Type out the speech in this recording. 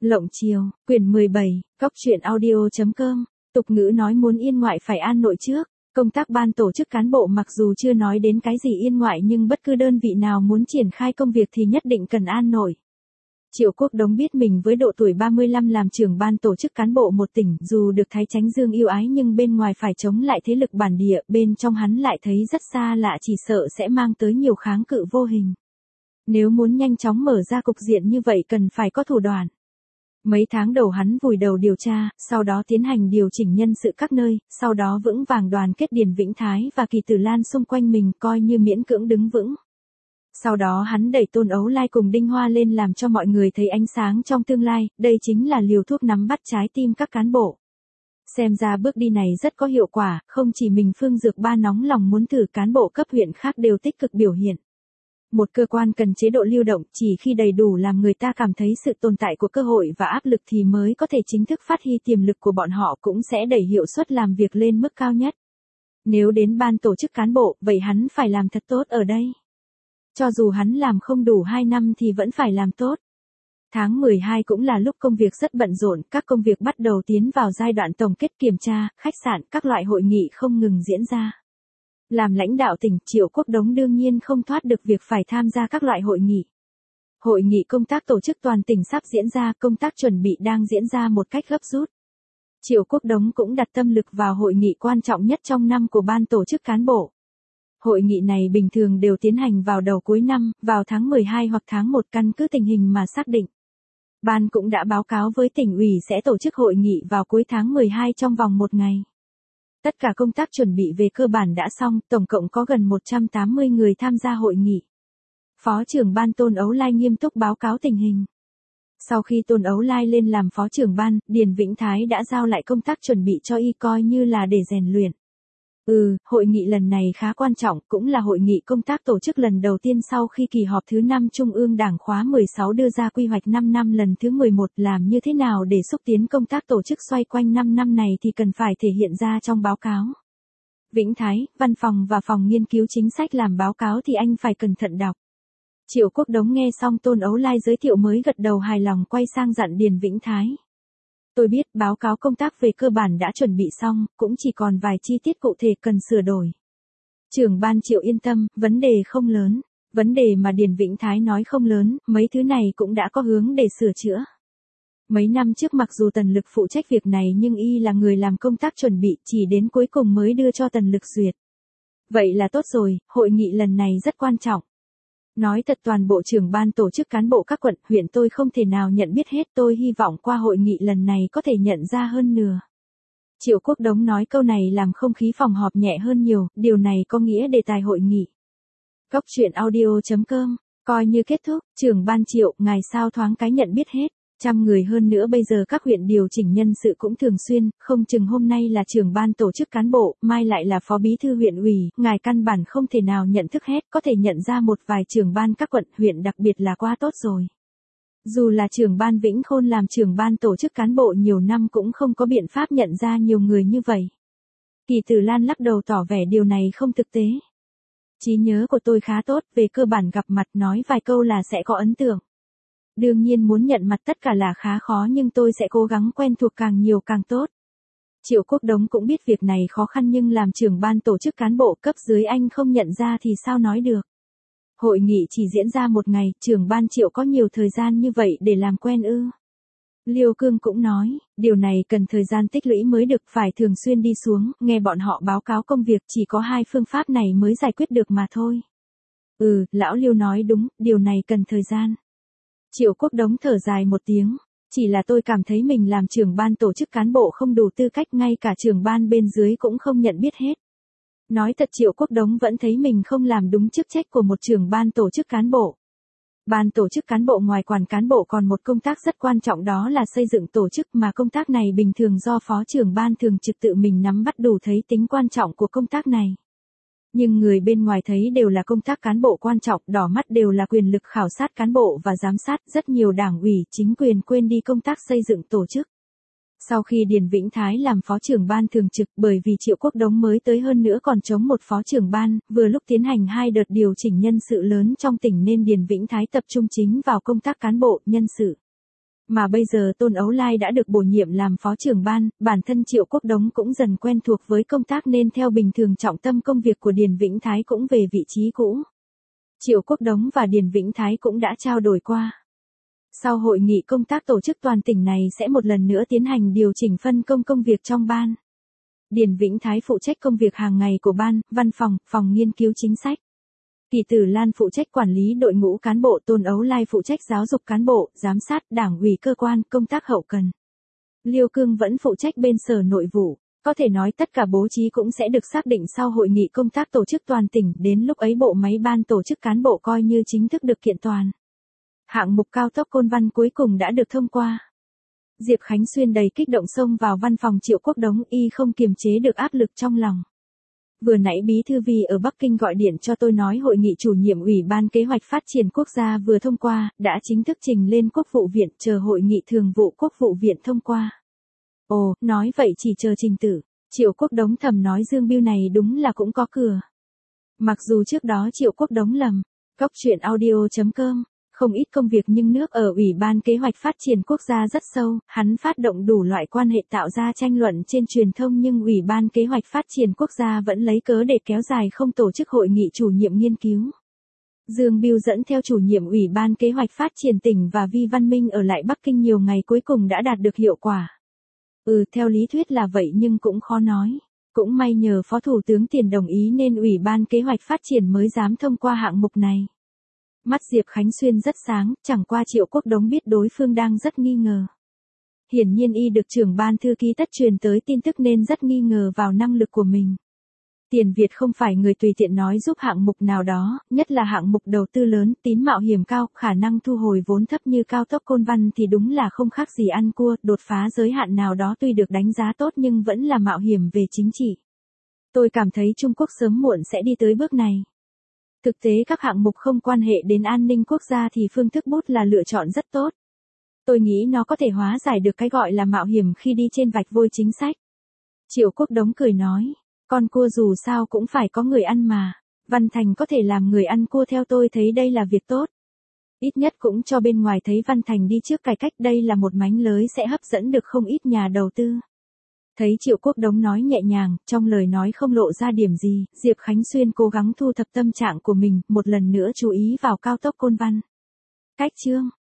Lộng Chiều, quyển 17, Cóc truyện audio.com, tục ngữ nói muốn yên ngoại phải an nội trước. Công tác ban tổ chức cán bộ mặc dù chưa nói đến cái gì yên ngoại nhưng bất cứ đơn vị nào muốn triển khai công việc thì nhất định cần an nội. Triệu Quốc Đống biết mình với độ tuổi 35 làm trưởng ban tổ chức cán bộ một tỉnh, dù được Thái Chánh Dương yêu ái nhưng bên ngoài phải chống lại thế lực bản địa, bên trong hắn lại thấy rất xa lạ, chỉ sợ sẽ mang tới nhiều kháng cự vô hình. Nếu muốn nhanh chóng mở ra cục diện như vậy cần phải có thủ đoạn. Mấy tháng đầu hắn vùi đầu điều tra, sau đó tiến hành điều chỉnh nhân sự các nơi, sau đó vững vàng đoàn kết Điền Vĩnh Thái và Kỳ Tử Lan xung quanh mình, coi như miễn cưỡng đứng vững. Sau đó hắn đẩy Tôn Ấu Lai cùng Đinh Hoa lên làm cho mọi người thấy ánh sáng trong tương lai, đây chính là liều thuốc nắm bắt trái tim các cán bộ. Xem ra bước đi này rất có hiệu quả, không chỉ mình Phương Dược Ba nóng lòng muốn thử, cán bộ cấp huyện khác đều tích cực biểu hiện. Một cơ quan cần chế độ lưu động, chỉ khi đầy đủ làm người ta cảm thấy sự tồn tại của cơ hội và áp lực thì mới có thể chính thức phát huy tiềm lực của bọn họ, cũng sẽ đẩy hiệu suất làm việc lên mức cao nhất. Nếu đến ban tổ chức cán bộ, vậy hắn phải làm thật tốt ở đây. Cho dù hắn làm không đủ 2 năm thì vẫn phải làm tốt. Tháng 12 cũng là lúc công việc rất bận rộn, các công việc bắt đầu tiến vào giai đoạn tổng kết kiểm tra, khách sạn, các loại hội nghị không ngừng diễn ra. Làm lãnh đạo tỉnh, Triệu Quốc Đống đương nhiên không thoát được việc phải tham gia các loại hội nghị. Hội nghị công tác tổ chức toàn tỉnh sắp diễn ra, công tác chuẩn bị đang diễn ra một cách gấp rút. Triệu Quốc Đống cũng đặt tâm lực vào hội nghị quan trọng nhất trong năm của ban tổ chức cán bộ. Hội nghị này bình thường đều tiến hành vào đầu cuối năm, vào tháng 12 hoặc tháng 1 căn cứ tình hình mà xác định. Ban cũng đã báo cáo với tỉnh ủy sẽ tổ chức hội nghị vào cuối tháng 12 trong vòng 1 ngày. Tất cả công tác chuẩn bị về cơ bản đã xong, tổng cộng có gần 180 người tham gia hội nghị. Phó trưởng ban Tôn Ấu Lai nghiêm túc báo cáo tình hình. Sau khi Tôn Ấu Lai lên làm phó trưởng ban, Điền Vĩnh Thái đã giao lại công tác chuẩn bị cho y, coi như là để rèn luyện. Hội nghị lần này khá quan trọng, cũng là hội nghị công tác tổ chức lần đầu tiên sau khi kỳ họp thứ 5 Trung ương Đảng khóa 16 đưa ra quy hoạch 5 năm lần thứ 11, làm như thế nào để xúc tiến công tác tổ chức xoay quanh 5 năm này thì cần phải thể hiện ra trong báo cáo. Vĩnh Thái, văn phòng và phòng nghiên cứu chính sách làm báo cáo thì anh phải cẩn thận đọc. Triệu Quốc Đống nghe xong Tôn Ấu Lai giới thiệu mới gật đầu hài lòng, quay sang dặn Điền Vĩnh Thái. Tôi biết báo cáo công tác về cơ bản đã chuẩn bị xong, cũng chỉ còn vài chi tiết cụ thể cần sửa đổi. Trưởng ban Triệu yên tâm, vấn đề không lớn. Vấn đề mà Điền Vĩnh Thái nói không lớn, mấy thứ này cũng đã có hướng để sửa chữa. Mấy năm trước mặc dù Tần Lực phụ trách việc này nhưng y là người làm công tác chuẩn bị, chỉ đến cuối cùng mới đưa cho Tần Lực duyệt. Vậy là tốt rồi, hội nghị lần này rất quan trọng. Nói thật, toàn bộ trưởng ban tổ chức cán bộ các quận, huyện tôi không thể nào nhận biết hết, tôi hy vọng qua hội nghị lần này có thể nhận ra hơn nửa. Triệu Quốc Đống nói câu này làm không khí phòng họp nhẹ hơn nhiều, điều này có nghĩa đề tài hội nghị. Cóc truyện audio.com, coi như kết thúc, trưởng ban Triệu, ngài sao thoáng cái nhận biết hết. 100 người hơn nữa, bây giờ các huyện điều chỉnh nhân sự cũng thường xuyên, không chừng hôm nay là trưởng ban tổ chức cán bộ, mai lại là phó bí thư huyện ủy, ngài căn bản không thể nào nhận thức hết, có thể nhận ra một vài trưởng ban các quận, huyện đặc biệt là quá tốt rồi. Dù là trưởng ban Vĩnh Khôn làm trưởng ban tổ chức cán bộ nhiều năm cũng không có biện pháp nhận ra nhiều người như vậy. Kỳ Tử Lan lắc đầu tỏ vẻ điều này không thực tế. Trí nhớ của tôi khá tốt, về cơ bản gặp mặt nói vài câu là sẽ có ấn tượng. Đương nhiên muốn nhận mặt tất cả là khá khó nhưng tôi sẽ cố gắng quen thuộc càng nhiều càng tốt. Triệu Quốc Đống cũng biết việc này khó khăn nhưng làm trưởng ban tổ chức cán bộ cấp dưới anh không nhận ra thì sao nói được. Hội nghị chỉ diễn ra 1 ngày, trưởng ban Triệu có nhiều thời gian như vậy để làm quen ư? Liêu Cương cũng nói, điều này cần thời gian tích lũy mới được, phải thường xuyên đi xuống, nghe bọn họ báo cáo công việc, chỉ có 2 phương pháp này mới giải quyết được mà thôi. Lão Liêu nói đúng, điều này cần thời gian. Triệu Quốc Đống thở dài một tiếng, chỉ là tôi cảm thấy mình làm trưởng ban tổ chức cán bộ không đủ tư cách, ngay cả trưởng ban bên dưới cũng không nhận biết hết. Nói thật, Triệu Quốc Đống vẫn thấy mình không làm đúng chức trách của một trưởng ban tổ chức cán bộ. Ban tổ chức cán bộ ngoài quản cán bộ còn một công tác rất quan trọng, đó là xây dựng tổ chức, mà công tác này bình thường do phó trưởng ban thường trực tự mình nắm bắt, đủ thấy tính quan trọng của công tác này. Nhưng người bên ngoài thấy đều là công tác cán bộ quan trọng, đỏ mắt đều là quyền lực khảo sát cán bộ và giám sát, rất nhiều đảng ủy, chính quyền quên đi công tác xây dựng tổ chức. Sau khi Điền Vĩnh Thái làm phó trưởng ban thường trực, bởi vì Triệu Quốc Đống mới tới hơn nữa còn chống một phó trưởng ban, vừa lúc tiến hành 2 đợt điều chỉnh nhân sự lớn trong tỉnh nên Điền Vĩnh Thái tập trung chính vào công tác cán bộ, nhân sự. Mà bây giờ Tôn Ấu Lai đã được bổ nhiệm làm phó trưởng ban, bản thân Triệu Quốc Đống cũng dần quen thuộc với công tác nên theo bình thường trọng tâm công việc của Điền Vĩnh Thái cũng về vị trí cũ. Triệu Quốc Đống và Điền Vĩnh Thái cũng đã trao đổi qua. Sau hội nghị công tác tổ chức toàn tỉnh này sẽ một lần nữa tiến hành điều chỉnh phân công việc trong ban. Điền Vĩnh Thái phụ trách công việc hàng ngày của ban, văn phòng, phòng nghiên cứu chính sách. Kỳ Tử Lan phụ trách quản lý đội ngũ cán bộ, Tôn Ấu Lai phụ trách giáo dục cán bộ, giám sát, đảng ủy cơ quan, công tác hậu cần. Liêu Cương vẫn phụ trách bên Sở Nội vụ. Có thể nói tất cả bố trí cũng sẽ được xác định sau hội nghị công tác tổ chức toàn tỉnh, đến lúc ấy bộ máy ban tổ chức cán bộ coi như chính thức được kiện toàn. Hạng mục cao tốc Côn Văn cuối cùng đã được thông qua. Diệp Khánh Xuyên đầy kích động xông vào văn phòng Triệu Quốc Đống, y không kiềm chế được áp lực trong lòng. Vừa nãy Bí thư Vi ở Bắc Kinh gọi điện cho tôi nói hội nghị chủ nhiệm Ủy ban Kế hoạch Phát triển Quốc gia vừa thông qua, đã chính thức trình lên Quốc vụ viện, chờ hội nghị thường vụ Quốc vụ viện thông qua. Ồ, nói vậy chỉ chờ trình tự. Triệu Quốc Đống thầm nói Dương Bưu này đúng là cũng có cửa. Mặc dù trước đó Triệu Quốc Đống lầm. Góc truyện audio.com. Không ít công việc nhưng nước ở Ủy ban Kế hoạch Phát triển Quốc gia rất sâu, hắn phát động đủ loại quan hệ tạo ra tranh luận trên truyền thông nhưng Ủy ban Kế hoạch Phát triển Quốc gia vẫn lấy cớ để kéo dài không tổ chức hội nghị chủ nhiệm nghiên cứu. Dương Bưu dẫn theo chủ nhiệm Ủy ban Kế hoạch Phát triển tỉnh và Vi Văn Minh ở lại Bắc Kinh nhiều ngày cuối cùng đã đạt được hiệu quả. Theo lý thuyết là vậy nhưng cũng khó nói. Cũng may nhờ Phó Thủ tướng Tiền đồng ý nên Ủy ban Kế hoạch Phát triển mới dám thông qua hạng mục này. Mắt Diệp Khánh Xuyên rất sáng, chẳng qua Triệu Quốc Đống biết đối phương đang rất nghi ngờ. Hiển nhiên y được trưởng ban thư ký Tất truyền tới tin tức nên rất nghi ngờ vào năng lực của mình. Tiền Việt không phải người tùy tiện nói giúp hạng mục nào đó, nhất là hạng mục đầu tư lớn, tín mạo hiểm cao, khả năng thu hồi vốn thấp như cao tốc Côn Văn thì đúng là không khác gì ăn cua, đột phá giới hạn nào đó tuy được đánh giá tốt nhưng vẫn là mạo hiểm về chính trị. Tôi cảm thấy Trung Quốc sớm muộn sẽ đi tới bước này. Thực tế các hạng mục không quan hệ đến an ninh quốc gia thì phương thức bút là lựa chọn rất tốt. Tôi nghĩ nó có thể hóa giải được cái gọi là mạo hiểm khi đi trên vạch vôi chính sách. Triệu Quốc Đống cười nói, con cua dù sao cũng phải có người ăn mà. Văn Thành có thể làm người ăn cua theo tôi thấy đây là việc tốt. Ít nhất cũng cho bên ngoài thấy Văn Thành đi trước cải cách đây là một mánh lới sẽ hấp dẫn được không ít nhà đầu tư. Thấy Triệu Quốc Đống nói nhẹ nhàng, trong lời nói không lộ ra điểm gì, Diệp Khánh Xuyên cố gắng thu thập tâm trạng của mình, một lần nữa chú ý vào cao tốc Côn Văn. Cách chương